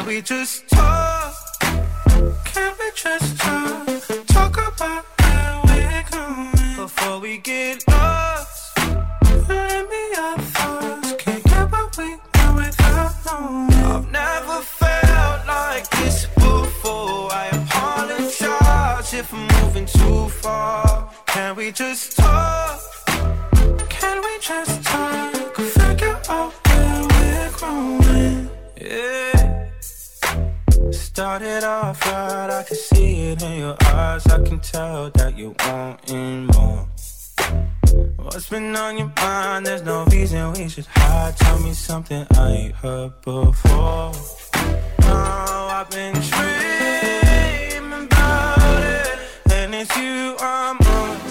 we just talk? Can we just talk? Talk about where we're going before we get lost. Let me our thoughts. Can't get what we want without knowing. I've never felt like this before. I apologize if I'm moving too far. Can we just talk? Can we just talk? Figure out where we're growing. Yeah. Started off right, I can see it in your eyes. I can tell that you wanting more. What's been on your mind? There's no reason we should hide. Tell me something I ain't heard before. Oh, I've been dreaming about it, and it's you I'm on.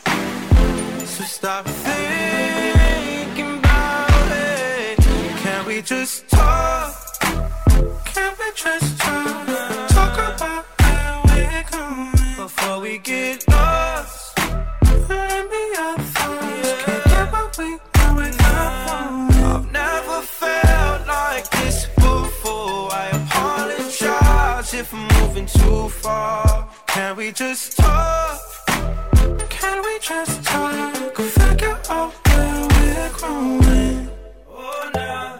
So stop thinking about it. Can we just talk? Can we just talk? Talk about where we're going before we get lost. Let me our thoughts. Can't get what we want without knowing. I've never felt like this before. I apologize if I'm moving too far. Can we just talk? Can we just talk? Figure out where we're growing. Oh, nah.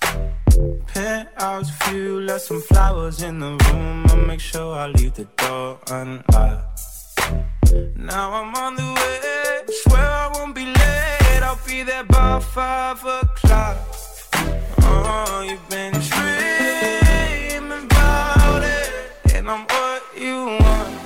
Penthouse view, left some flowers in the room. I'll make sure I leave the door unlocked. Now I'm on the way, swear I won't be late. I'll be there by 5 o'clock. Oh, you've been dreaming about it, and I'm what you want.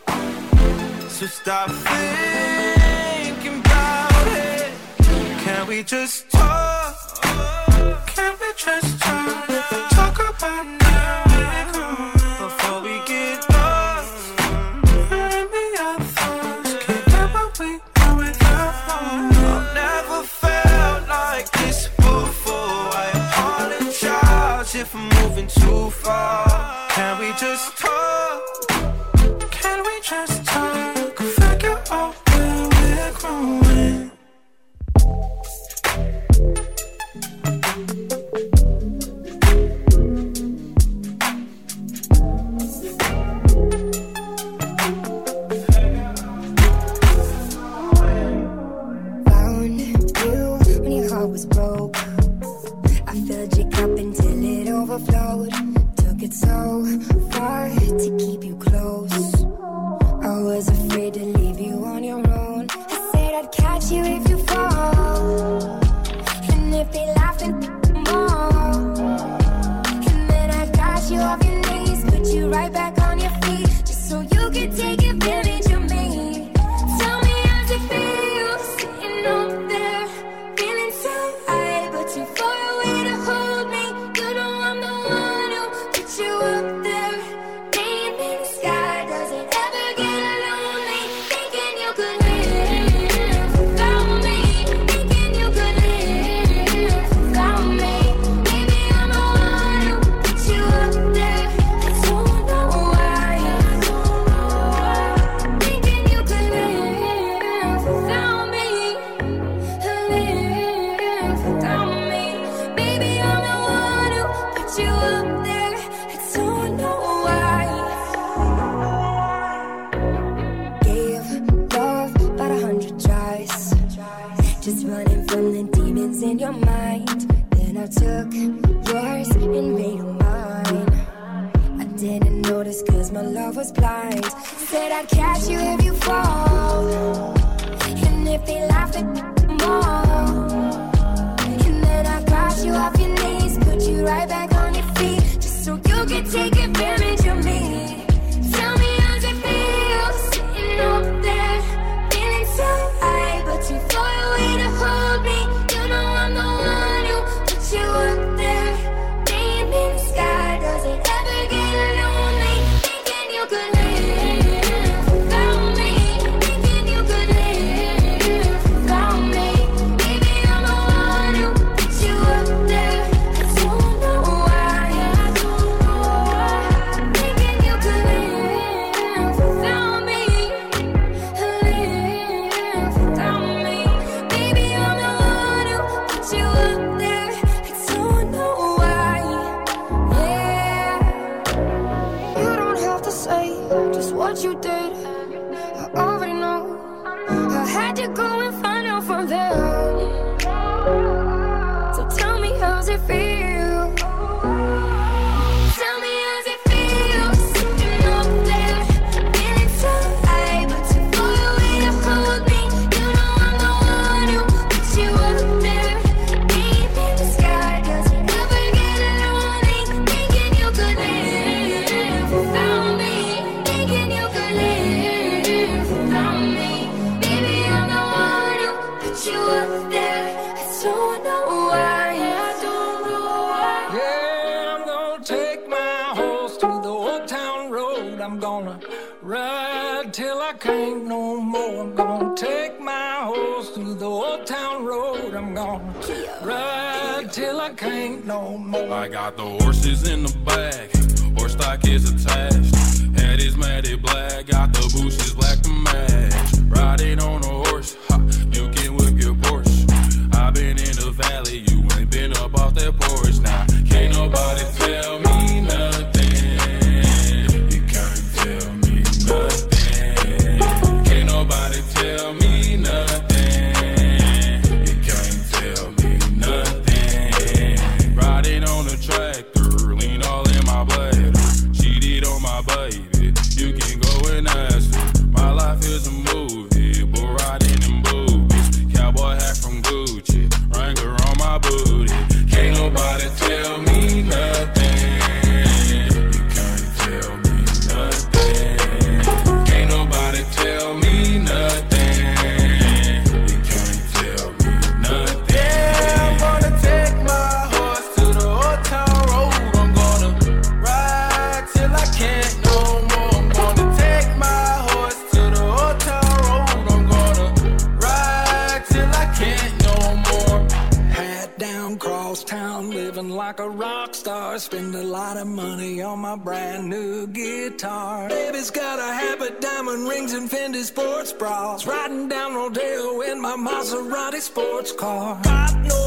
So stop thinking about it. Can we just talk? Can we just talk? Talk about now we're going before we get lost. Let me our thoughts. Can't get what we want without knowing. I've never felt like this before. I apologize if I'm moving too far. Can we just talk? Can we just talk? Figure out where we're growing. Was broke. I filled your cup until it overflowed. Took it so far to keep you close. I was afraid to leave you on your own. I said I'd catch you if you fall, and if they laugh and more. And then I got you off your knees, put you right back on your feet, just so you could take advantage of me. Tell me how's it feel sitting up there, too far away to hold me. You know I'm the one who put you up there. Name in the sky, does it ever get lonely? Thinking you could live without me. Thinking you could live without me. Maybe I'm the one who put you up there. I don't know why. Thinking you could live without me. Live without me. You up there, I don't know why. Gave love about 100 tries, just running from the demons in your mind. Then I took yours and made them mine. I didn't notice cause my love was blind. Said I'd catch you if you fall, and if they laugh at more. And then I got you off your knees, put you right back on your feet, just so you can take advantage of me. Tell me how's it feel sitting up there, feeling so high, but too far away to hold me. You know I'm the one who put you up there. Name in the sky, does it ever get lonely? Thinking you could live without me. Thinking you could live without me. Maybe I'm the one who put you up there. I don't know why. So tell me, how's it feel? Tell me, how's it feel? Sitting up there, feeling so high, but too far away to hold me. You know I'm the one who puts you up there, deep in the sky. Does it ever get lonely? Thinking you could live without me, thinking you could live without me. Baby, I'm the one who puts you up there. I don't know why, I don't know why. Yeah, I'm gonna take my horse to the old town road. I'm gonna ride till I can't no more. I'm gonna take my horse to the old town road. I'm gonna ride till I can't no more. I got the horses in the bag, horse stock is attached. Head is matted black, got the bushes black to match. Riding on a horse, ha, you can whip your Porsche. I been in the valley, you ain't been up off that porch. Now, can't nobody tell me nothing. You can't tell me nothing. Can't nobody tell me nothing. You can't tell me nothing. Riding on the tractor, lean all in my bladder. Cheated on my baby, you can go and ask her. My life is a movie, bull riding in boobies. Cowboy hat from Gucci, Wrangler on my booty. Can't nobody tell me nothing. You can't tell me nothing. Can't nobody tell me nothing. You can't tell me nothing. Yeah, I'm gonna take my horse to the old town road. I'm gonna ride till I can't no more. I'm gonna take my horse to the old town road. I'm gonna ride till I can't no more. Hat down, cross town, living like a rock star. Spend a lot of money on my brand new guitar. Baby's got a habit, diamond rings and Fendi sports bras. Riding down Rodeo in my Maserati sports car. Got no